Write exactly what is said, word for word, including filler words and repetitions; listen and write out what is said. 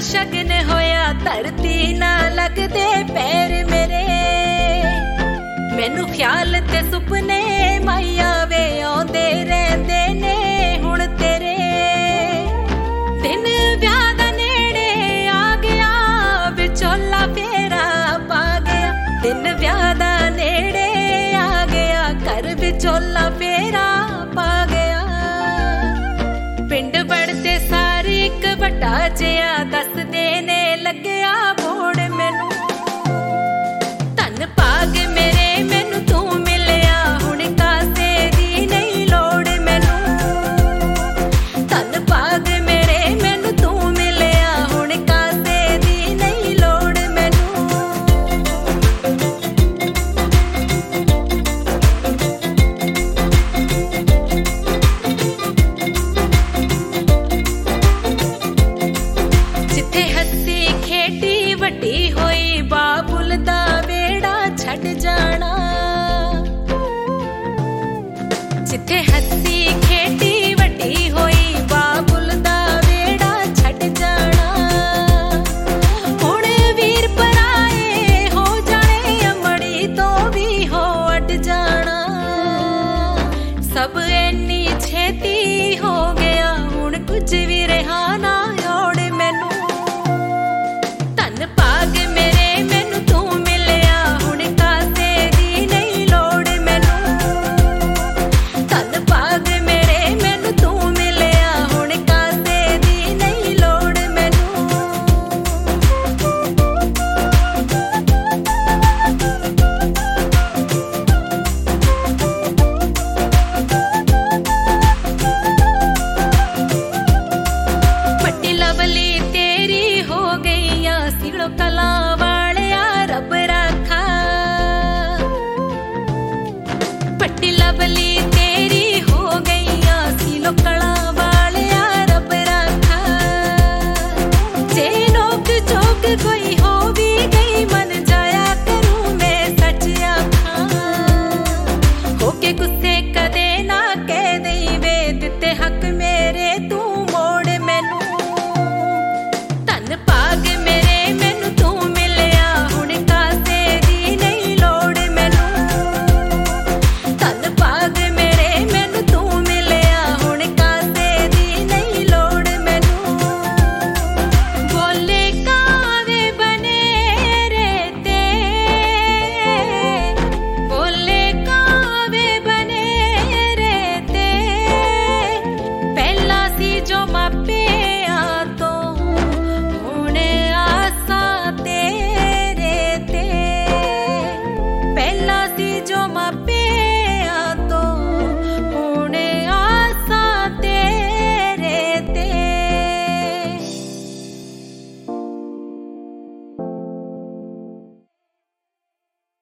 शगन होया धरती ना लगदे पैर मेरे मैनू ख्याल ते सुपने माया वे आउंदे रहिंदे ने हुण तेरे दिन विआह दा नेड़े आ गया विचोला फेरा पा गया दिन विआह दा नेड़े आ गया घर विचोला फेरा पा गया पिंड बढ़ते सारी एक वड्डा जिहा दसदे ने लग्या बोड़ मैनू धन भाग मेरे मैनू तू मिलिया हुण कासे दी नहीं लोड़ मैनू धन भाग मेरे मैनू तू मिलिया हुण कासे दी नहीं लोड़ मैनू जिथे हसी खेडी वड्डी होई बाबुल दा वेड़ा छड़ जाना जिथे हसी खेडी वड्डी होई बाबुल दा वेड़ा छड़ जाना हुण वीर पराए हो जाने अमड़ी तो भी हो अट जाना सब इन्नी छेती हो गया हुण कुछ भी रहा ना ओड़ मैनू धन भाग मेरे मैनू तू मिलिया हुण कासे दी नहीं लोड़ मैनू धन भाग मेरे मैनू तू मिलिया हुण कासे दी नहीं लोड़ मैनू पट्टी लवली तेरी हो गईया सिलो कला वालिया रब रखा पट्टी लवली तेरी हो गईया सिलो कला वालिया रब रखा जे नोक चोक कोई हो